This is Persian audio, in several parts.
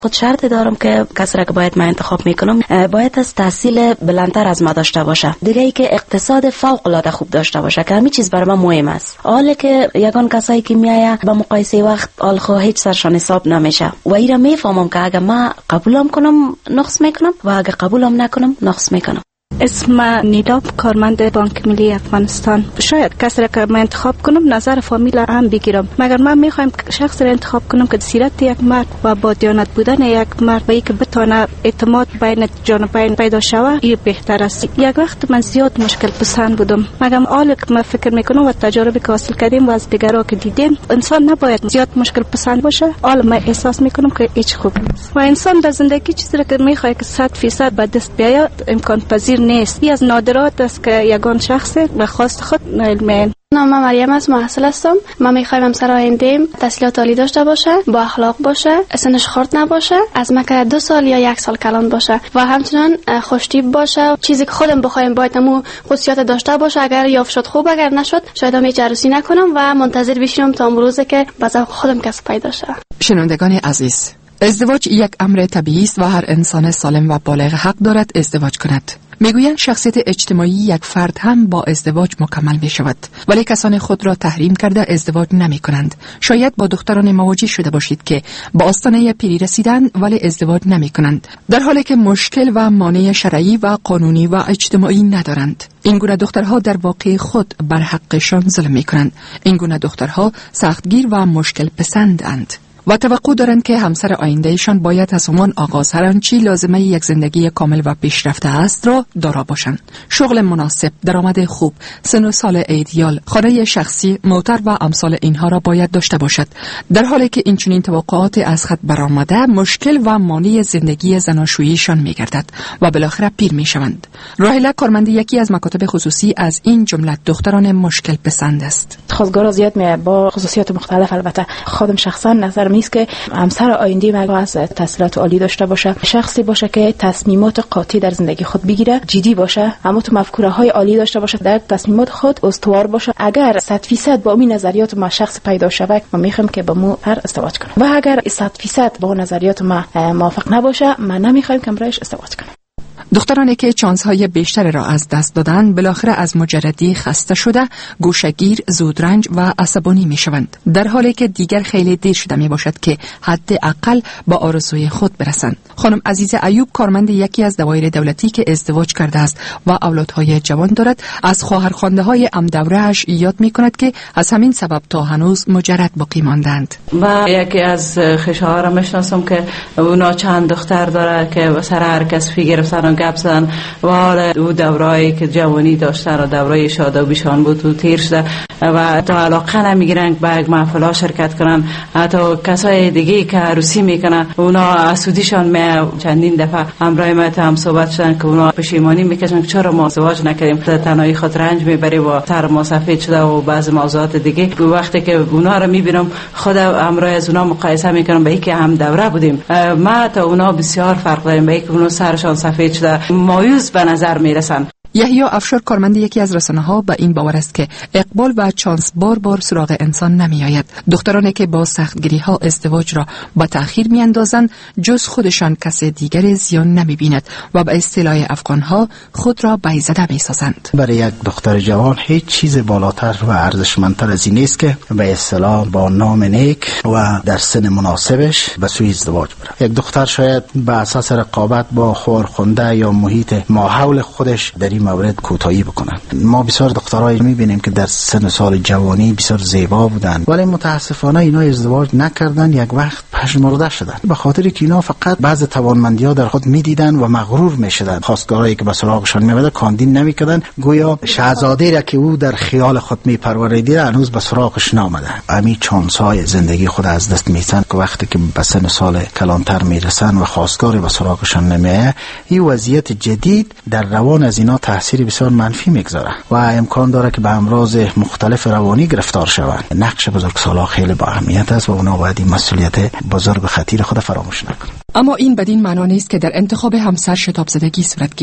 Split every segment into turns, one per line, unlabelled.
خود شرط دارم که کسی را که باید من انتخاب میکنم باید از تحصیل بلندتر از ما داشته باشه. دیگه ای که اقتصاد فوق العاده خوب داشته باشه که همین چیز برای من مهم است. حالا که یگان کسایی که میایه با مقایسه وقت آلخو هیچ سرشان حساب نمیشه و ایرا میفهمم که اگه ما قبولم کنم نقص میکنم و اگه قبولم نکنم نقص میکنم.
اسم نیلاب، کارمند بانک ملی افغانستان. شاید کسی را که من انتخاب کنم نظر فامیل هم بگیرم، مگر من میخوایم شخص را انتخاب کنم که سیرت یک مرد و با دیانت بودن یک مرد و که بتونه اعتماد بین جانبین پیدا شود این بهتر است. یک وقت من زیاد مشکل پسند بودم، مگر حالا که من فکر میکنم و تجربه که حاصل کردیم و از دیگرها که دیدیم انسان نباید زیاد مشکل پسند باشه. حالا من احساس میکنم که هیچ خوب نیست و انسان در زندگی چیزی را که میخواد که 100% به دست بیاید امکان پذیر نیست. از نادرات است که یگان شخص و خواست خود نایل می‌شود.
نام مریم است، محصل هستم. من میخوایم همسر آینده‌ام تحصیلات عالی داشته باشه، با اخلاق باشه، سنش خرد نباشه، از مکه 2 سال یا 1 سال کلان باشه و همچنان خوشتیپ باشه. چیزی که خودم بخوایم باید همون خصوصیات داشته باشه. اگر یافت شد خوب، اگر نشد شاید هم هیچ عروسی نکنم و منتظر بشینم تا امروزه که باز خودم کس پیدا شه.
شنوندگان عزیز، ازدواج یک امر طبیعی است و هر انسان سالم و بالغ حق دارد ازدواج کند. میگویند شخصیت اجتماعی یک فرد هم با ازدواج مکمل می شود، ولی کسان خود را تحریم کرده ازدواج نمی کنند. شاید با دختران مواجه شده باشید که با آستانه پیری رسیدن ولی ازدواج نمی کنند، در حالی که مشکل و مانع شرعی و قانونی و اجتماعی ندارند. این گونه دخترها در واقع خود بر حقشان ظلم می کنند. این گونه دخترها سختگیر و مشکل پسندند و توقع دارند که همسر آیندهشان باید از همان آغاز هر آنچه لازمه یک زندگی کامل و پیشرفته است را دارا باشند. شغل مناسب، درآمد خوب، سن و سال ایدئال، خانه شخصی، موتر و امثال اینها را باید داشته باشد. در حالی که این چنین توقعات از خط برآمده مشکل و مانع زندگی زناشوییشان می‌گردد و بالاخره پیر می‌شوند. راهله، کارمند یکی از مکاتب خصوصی، از این جمله دختران مشکل پسند است.
خواستگارا زیاد میاد با خصوصیات مختلف. البته خودم شخصا نظر میست که همسر آینده من از تحصیلات عالی داشته باشه، شخصی باشه که تصمیمات قاطع در زندگی خود بگیره، جدی باشه، اما تو مفکوره های عالی داشته باشه، در تصمیمات خود استوار باشه. اگر 100% با این نظریات ما شخص پیدا شود، ما میخوام که با مو هر ازدواج کنم و اگر 100% با نظریات ما موافق نباشه، من نمیخوام که برایش ازدواج کنم.
دخترانی که چانس‌های بیشتر را از دست دادن بالاخره از مجردی خسته شده، گوشه‌گیر، زودرنج و عصبانی می‌شوند، در حالی که دیگر خیلی دیر شده میباشد که حداقل با آرزوی خود برسند. خانم عزیز ایوب، کارمند یکی از دوایر دولتی که ازدواج کرده است و اولادهای جوان دارد، از خواهرخوانده‌های همدوره‌اش یاد می‌کند که از همین سبب تا هنوز مجرد باقی ماندند.
و یکی از خواهرها را می‌شناسم که اونا چند دختر داره که سر هر کس گرفتن گپ زدن و حالا او دورایی که جوانی داشتن و دورای شادابیشان بود و تیر شده و تا علاقه نمیگیرن به یک محفل شرکت کنن. حتی کسای دیگه که عروسی میکنن اونا اسودیشان می چندین دفعه همراه ما هم صحبت شدن که اونا پشیمانی میکشن که چرا ما ازدواج نکردیم، تنهایی خود رنج میبری و سر ما سفید شده و بعض موضوعات دیگه. وقتی که اونا رو میبینم خود همراه از اونا مقایسه میکنم به اینکه هم دوره بودیم، ما تا اونا بسیار فرق داریم، به اینکه اونا سرشان سفید شده مایوس به نظر میرسن.
یحیی افشار، کارمند یکی از رسانه‌ها، به این باور است که اقبال و چانس بار سراغ انسان نمی‌آید. دخترانی که با سختگیری‌ها ازدواج را با تأخیر می‌اندازند، جز خودشان کس دیگر زیان نمی‌بیند و به اصطلاح افغان‌ها خود را بی‌زده می‌سازند.
برای یک دختر جوان هیچ چیز بالاتر و ارزشمندتر از این نیست که به اصطلاح با نام نیک و در سن مناسبش به سوی ازدواج بره. یک دختر شاید به اساس رقابت با خورخونده یا محیط ماحول خودش در این مورد کوتاهی بکنن. ما بسیار دخترایی میبینیم که در سن سال جوانی بسیار زیبا بودن ولی متاسفانه اینا ازدواج نکردن، یک وقت پژمرده شدن به خاطری که اینا فقط بعض توانمندی‌ها در خود میدیدن و مغرور میشدن. خواستگارایی که به سراغشان میومد کاندین نمیکردن، گویا شاهزاده را که او در خیال خود میپروریده هنوز به سراغش نامده. همین چانس‌های زندگی خود از دست میدن که وقتی که به سن سال کلانتر میرسن و خواستگاری به سراغشان نمیاد، این وضعیت جدید در روان از اینا تاثیر بسیار منفی میگذاره و امکان داره که به امراض مختلف روانی گرفتار شوند. نقش بزرگسالان خیلی با اهمیت است و اونا باید این مسئولیت بزرگ خطیر خود فراموش نکنند.
اما این بدین معنا نیست که در انتخاب همسر شتاب زدگی صورت گیرد.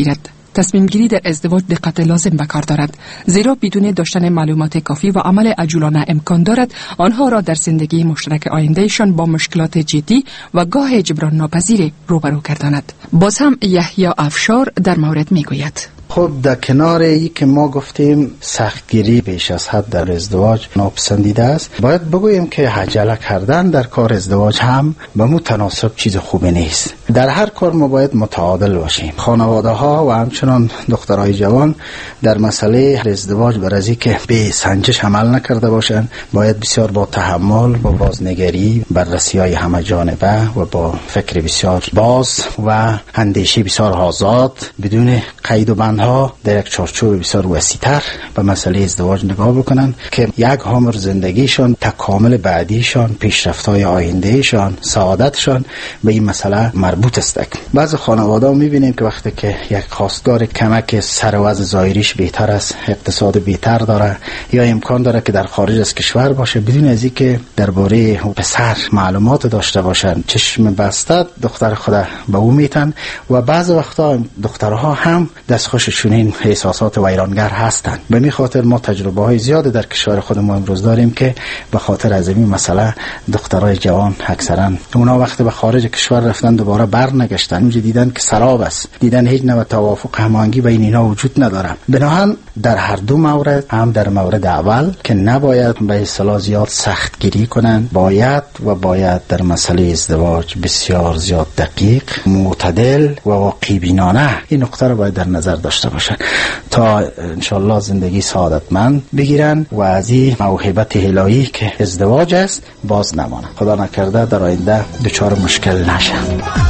تصمیم گیری در ازدواج دقت لازم به کار دارد، زیرا بدون داشتن معلومات کافی و عمل عجولانه امکان دارد آنها را در زندگی مشترک آیندهشان با مشکلات جدی و گاه جبران ناپذیر روبرو گرداند. باز هم یحیی افشار در مورد میگوید:
خب در کنار ای که ما گفتیم سختگیری بیش از حد در ازدواج ناپسندیده است، باید بگوییم که عجله کردن در کار ازدواج هم به متناسب چیز خوبی نیست. در هر کار ما باید متعادل باشیم. خانواده ها و همچنان دخترای جوان در مسئله ازدواج برای که به سنجش عمل نکرده باشند، باید بسیار با تحمل، با بازنگری، بررسی‌های همه جانبه و با فکر بسیار باز و اندیشه بسیار آزاد بدون قید و بند ها در یک چارچوب بسیار وسیع‌تر به مسئله ازدواج نگاه بکنن که یک عمر زندگیشان، تکامل بعدیشان، پیشرفت‌های آیندهشان، سعادتشان به این مسئله مربوط است. بعضی خانواده‌ها می‌بینیم که وقتی که یک خواستگار کمک سر و وضع ظاهریش بهتر است، اقتصاد بهتر داره یا امکان داره که در خارج از کشور باشه، بدون از اینکه درباره پسر معلومات داشته باشن، چشم بسته دختر خود به او میتن و بعضی وقتا دخترها هم دستخوششون این احساسات ویرانگر هستند. به می خاطر ما تجربه های زیاد در کشور خود ما امروز داریم که به خاطر از این مسئله دخترای جوان اکثرا اونا وقتی به خارج کشور رفتن دوباره برنگشتن، اونجا دیدن که سراب است، دیدن هیچ نوع توافق هماهنگی بین اینا وجود نداره. بنابراین در هر دو مورد، هم در مورد اول که نباید به اصطلاح زیاد سختگیری کنن، باید در مسئله ازدواج بسیار زیاد دقیق، معتدل و واقعی بینانه این نکته رو باید در نظر داشته باشن تا انشالله زندگی سعادتمند بگیرن و از این موهبت الهی که ازدواج است باز نمانه. خدا نکرده در آینده دچار مشکل نشن.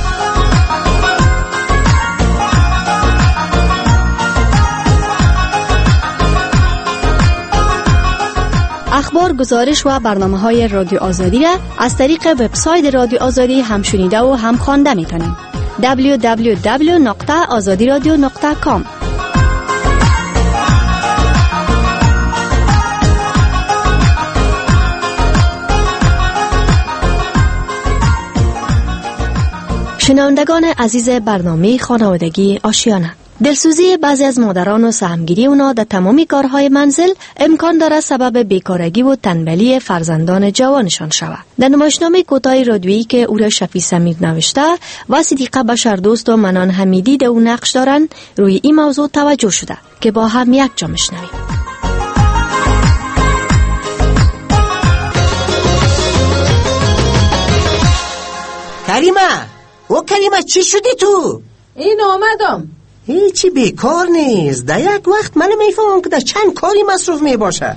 اخبار، گزارش و برنامه‌های رادیو آزادی را از طریق وبسایت رادیو آزادی هم شنیده و هم خوانده می‌تونید. www.azadiradio.com. شنوندگان عزیز برنامه خانوادگی آشیانه، دلسوزی بعضی از مادران و سهمگیری اونا در تمامی کارهای منزل امکان داره سبب بیکارگی و تنبلی فرزندان جوانشان شود. در نمایشنامه کوتاه رادیویی که او را شفیع سمید نوشته و صدیقه بشردوست و منان حمیدی در او نقش دارن، روی این موضوع توجه شده که با هم یک جا میشنویم.
کریمه چی شدی تو؟
این آمدم.
هیچی بیکار نیست. در یک وقت من میفهمم که در چند کاری مصروف میباشه.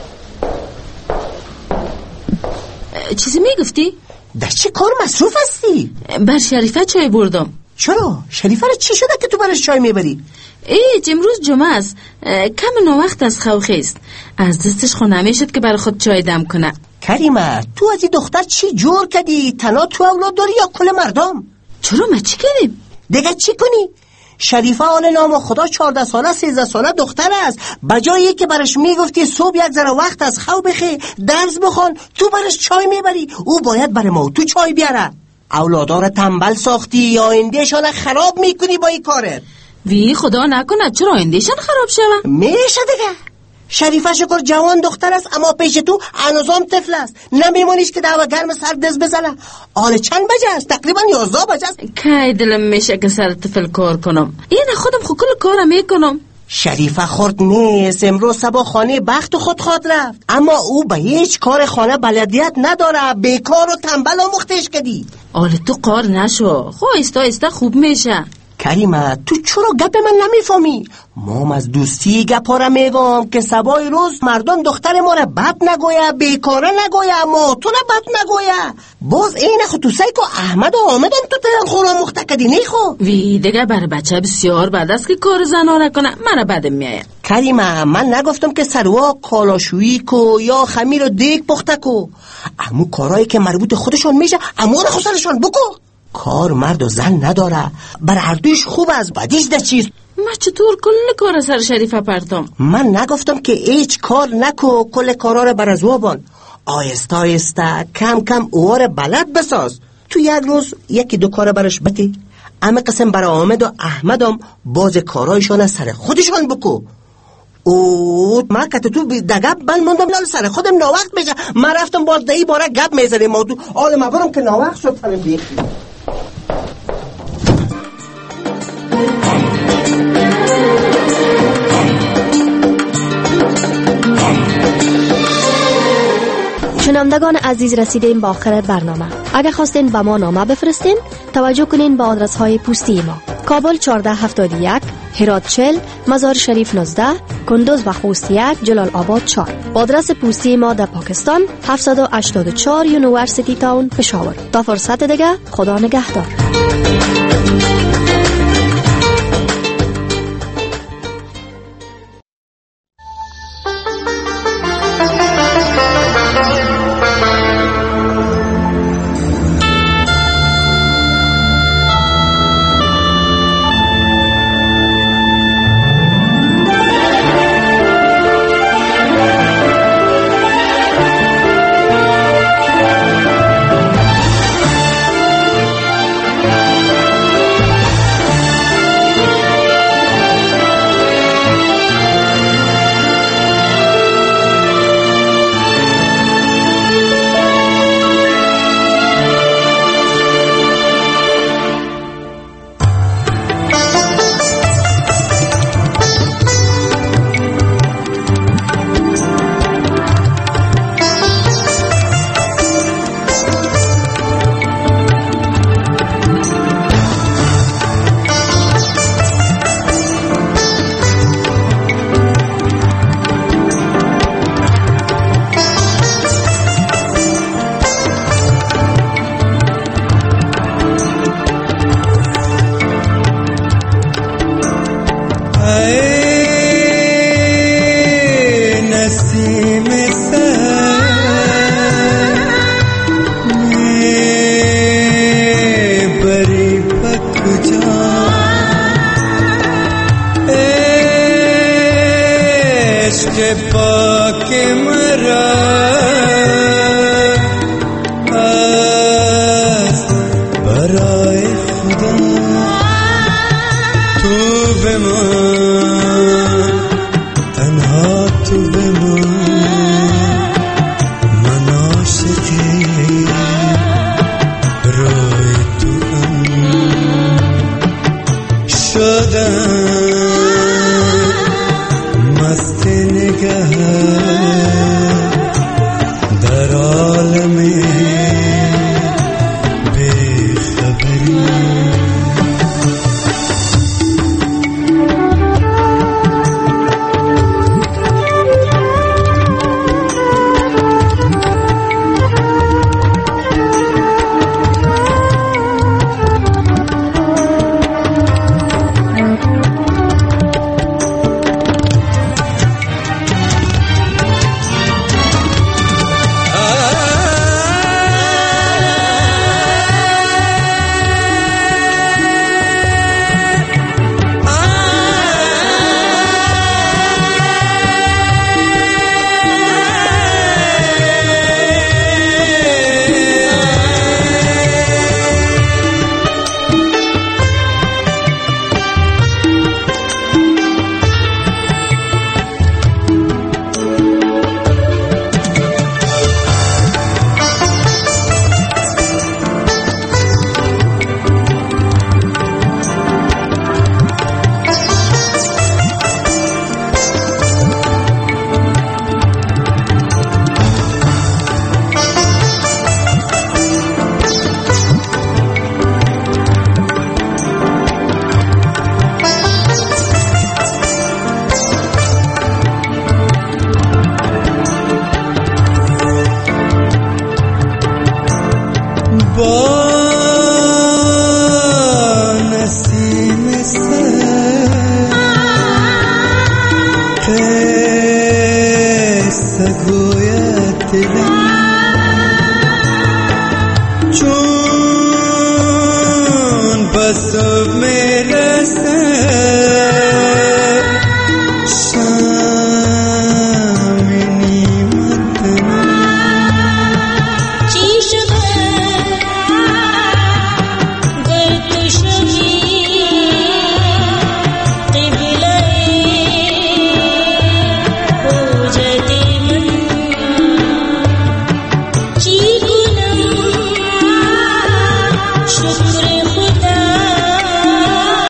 چیزی میگفتی؟
در چه کار مصروف هستی؟
بر شریفه چای بردم.
چرا؟ شریفه را چی شده که تو برش چای میبری؟
امروز جمعه است، کم نوقت از خوخی است، از دستش خو نمیشد که برای خود چای دم کنه.
کریمه تو از این دختر چی جور کردی؟ تنها تو اولاد داری یا کل مردم؟
چرا ما چی کردیم؟
دیگه چی کنی؟ شریفه آل نام خدا 14 ساله 13 ساله دختر است. بجایی که برش میگفتی صبح یک ذره وقت از خواب بخی، درس بخون، تو برش چای میبری. او باید برای ما تو چای بیاره. اولادا را تنبل ساختی یا آیندهشان خراب میکنی با این کارت.
وی خدا نکنه چرا آیندهشان خراب شود؟
میشه دیگه. شریفه شکر جوان دختر است اما پیش تو هنوزم طفل است. نمیمونیش که دعوه گرم سر دست بزنه. حالا چند بجه است؟ تقریبا 11 بجه است.
کی دلم میشه که سر طفل کار کنم. این خودم خود کل کارم میکنم.
شریفه خورد نیست. امروز صبح خانه بخت خود خواد رفت، اما او به هیچ کار خانه بلدیت نداره. بیکار و تنبل آموختش کردی.
حالا تو قار نشو، خو ایستا خوب میشه.
کریمه تو چرا گپ من نمیفهمی؟ مام از دوستی گپا را میگم که سبای روز مردم دختر ما را بد نگویه، بیکاره نگویه، ما تو را بد نگویه. باز این خود تو سیکو احمد و آمدن تو ترن خورا مختکدی نیخو.
وی دیگه بر بچه بسیار بد است که کار زنانه کنه، من بدم میاد.
کریمه من نگفتم که سروا کالاشویی کو یا خمیر و دیگ پخته کو، امو کارایی که مربوط خودشون میشه امو را خسرشون بکو. کار مرد و زن نداره، بر هر دویش خوب است. بدیش ده چیز
ما چطور کل کار سر شریفه پرتم؟
من نگفتم که هیچ کار نکو، کل کارا رو بر از وابان. آیسته آیسته کم کم اوار بلد بساز. تو یک روز یکی دو کار برش بتی، اما قسم برای آمد و احمدم باز کارایشان از سر خودشان بکو. او ما که تو دگب بند موندم لال سر خودم ناوقت بشه. من رفتم باز دهی باره گپ میزنیم ما تو آل ما برم که ناوقت شد سرم بیخی.
شنوندگان عزیز، رسیدیم به آخر برنامه. اگر خواستین به ما نامه بفرستین، توجه کنین به آدرس های پستی ما: کابل 1471، هرات 40، مزار شریف 19، کندوز و خوست 1، جلال آباد 4. آدرس پستی ما در پاکستان 784 یونیورسیتی تاون، پشاور. تا فرصت دیگه، خدا نگهدار.
چون بس